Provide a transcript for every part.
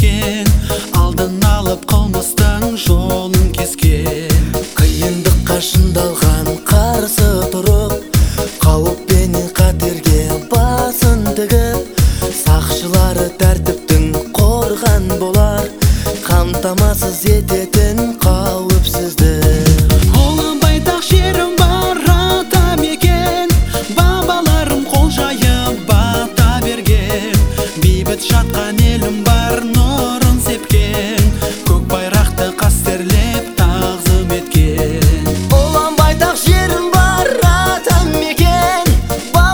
мекен, алдын алып қылмыстың жолын кескен. Қиындыққа шындалған қарсы тұрып, қауіп пен қатерге басын тігіп, сақшылары тәртіптің қорған болар, қамтамасыз ететін қауіпсіздік. Олан байтақ жерім бар, ата мекен, бабаларым қол жайып бата берген. Бейбіт жатқан елім бар, нұрын сепкен, көк байрақты қастерлеп тағзым еткен. Олан байтақ жерім бар, ата мекен,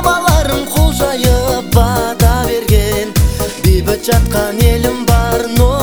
бабаларым қол жайып бата берген. Бейбіт жатқан елім бар,